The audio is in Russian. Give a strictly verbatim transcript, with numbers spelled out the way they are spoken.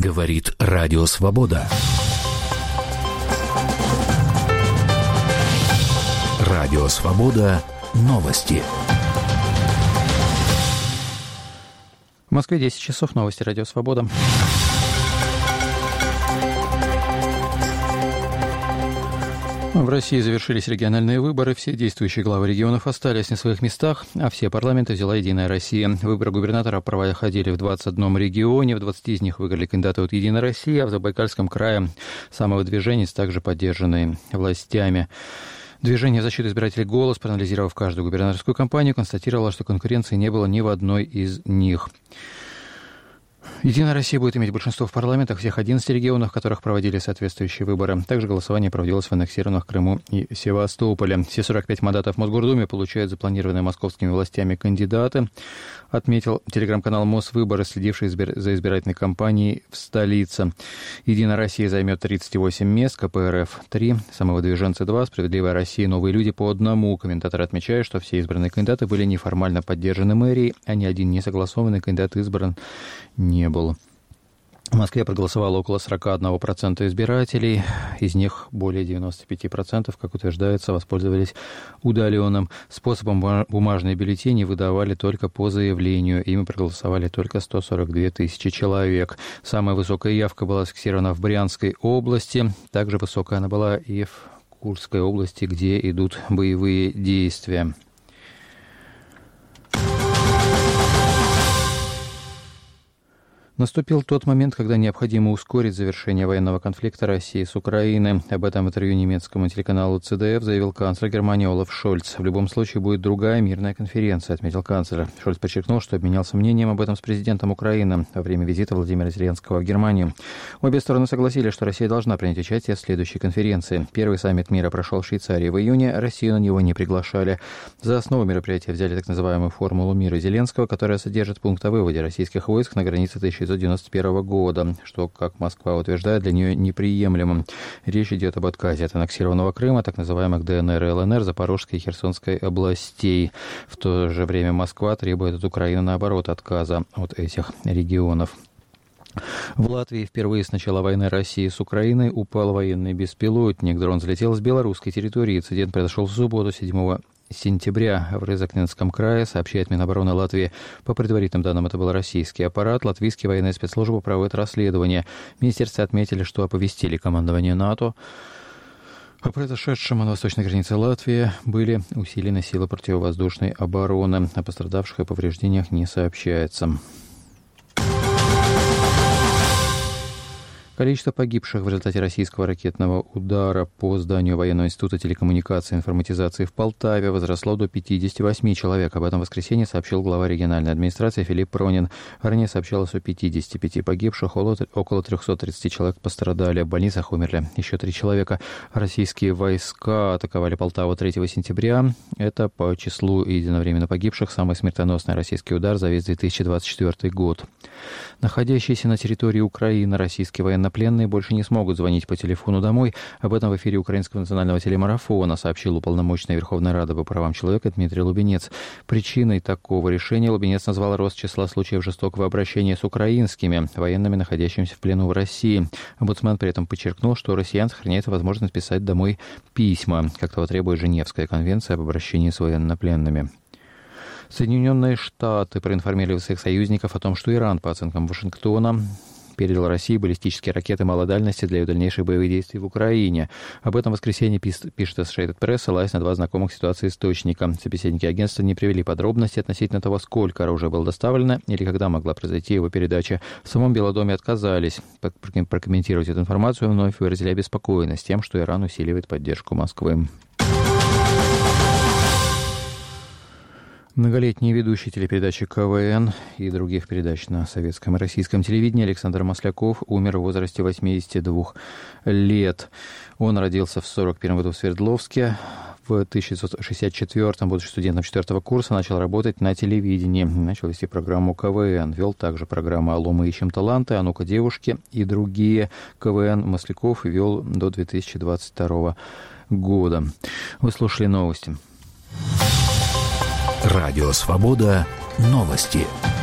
Говорит Радио Свобода. Радио Свобода. Новости. В Москве десять часов. Новости Радио Свобода. В России завершились региональные выборы. Все действующие главы регионов остались на своих местах, а все парламенты взяла «Единая Россия». Выборы губернатора проходили в двадцати одном регионе. В двадцати из них выиграли кандидаты от «Единой России», а в Забайкальском крае самовыдвиженец, также поддержанный властями. Движение защиты избирателей «Голос», проанализировав каждую губернаторскую кампанию, констатировало, что конкуренции не было ни в одной из них. «Единая Россия» будет иметь большинство в парламентах всех одиннадцати регионах, в которых проводили соответствующие выборы. Также голосование проводилось в аннексированных Крыму и Севастополе. Все сорок пять мандатов в Мосгордуме получают запланированные московскими властями кандидаты, отметил телеграм-канал «Мосвыборы», следивший за избирательной кампанией в столице. «Единая Россия» займет тридцать восемь мест, ка пэ эр эф три, самовыдвиженцы два, «Справедливая Россия», «Новые люди» по одному. Комментаторы отмечают, что все избранные кандидаты были неформально поддержаны мэрией, а ни один несогласованный кандидат избран не был. В Москве проголосовало около сорок один процент избирателей. Из них более девяносто пять процентов, как утверждается, воспользовались удаленным способом. Бумажные бюллетени выдавали только по заявлению. Ими проголосовали только сто сорок две тысячи человек. Самая высокая явка была зафиксирована в Брянской области. Также высокая она была и в Курской области, где идут боевые действия. Наступил тот момент, когда необходимо ускорить завершение военного конфликта России с Украиной. Об этом в интервью немецкому телеканалу цэ дэ эф заявил канцлер Германии Олаф Шольц. В любом случае будет другая мирная конференция, отметил канцлер. Шольц подчеркнул, что обменялся мнением об этом с президентом Украины во время визита Владимира Зеленского в Германию. Обе стороны согласились, что Россия должна принять участие в следующей конференции. Первый саммит мира прошел в Швейцарии в июне, Россию на него не приглашали. За основу мероприятия взяли так называемую формулу мира Зеленского, которая содержит пункт о выводе российских войск на границе тысяча девятьсот девяносто первого года, что, как Москва утверждает, для нее неприемлемым. Речь идет об отказе от аннексированного Крыма, так называемых дэ эн эр и эл эн эр, Запорожской и Херсонской областей. В то же время Москва требует от Украины, наоборот, отказа от этих регионов. В Латвии впервые с начала войны России с Украиной упал военный беспилотник. Дрон взлетел с белорусской территории. Инцидент произошел в субботу, седьмого сентября в Рызыкненском крае, сообщает Минобороны Латвии. По предварительным данным, это был российский аппарат. Латвийские военные спецслужбы проводят расследование. В министерстве отметили, что оповестили командование НАТО о произошедшем. На восточной границе Латвии были усилены силы противовоздушной обороны. О пострадавших и повреждениях не сообщается. Количество погибших в результате российского ракетного удара по зданию Военного института телекоммуникации и информатизации в Полтаве возросло до пятидесяти восьми человек. Об этом в воскресенье сообщил глава региональной администрации Филипп Пронин. Ранее сообщалось о пятидесяти пяти погибших, около трехсот тридцати человек пострадали. В больницах умерли еще три человека. Российские войска атаковали Полтаву третьего сентября. Это по числу единовременно погибших самый смертоносный российский удар за весь две тысячи двадцать четвёртый год. Находящиеся на территории Украины российские военные Военнопленные больше не смогут звонить по телефону домой. Об этом в эфире Украинского национального телемарафона сообщил уполномоченный Верховной Рады по правам человека Дмитрий Лубенец. Причиной такого решения Лубенец назвал рост числа случаев жестокого обращения с украинскими военными, находящимися в плену в России. Омбудсмен при этом подчеркнул, что у россиян сохраняется возможность писать домой письма, как того требует Женевская конвенция об обращении с военнопленными. Соединенные Штаты проинформировали своих союзников о том, что Иран, по оценкам Вашингтона, передал России баллистические ракеты малой дальности для ее дальнейших боевых действий в Украине. Об этом в воскресенье пишет Associated Press, ссылаясь на два знакомых ситуации источника. Собеседники агентства не привели подробности относительно того, сколько оружия было доставлено или когда могла произойти его передача. В самом Белом доме отказались прокомментировать эту информацию, вновь выразили обеспокоенность тем, что Иран усиливает поддержку Москвы. Многолетний ведущий телепередачи ка вэ эн и других передач на советском и российском телевидении Александр Масляков умер в возрасте восьмидесяти двух лет. Он родился в сорок первом году в Свердловске. В тысяча девятьсот шестьдесят четвёртом, будучи студентом четвертого курса, начал работать на телевидении. Начал вести программу ка вэ эн. Вел также программы «Алло, мы ищем таланты», «А ну-ка, девушки» и другие. ка вэ эн Масляков вел до две тысячи двадцать второго года. Вы слушали новости. Радио «Свобода». Новости.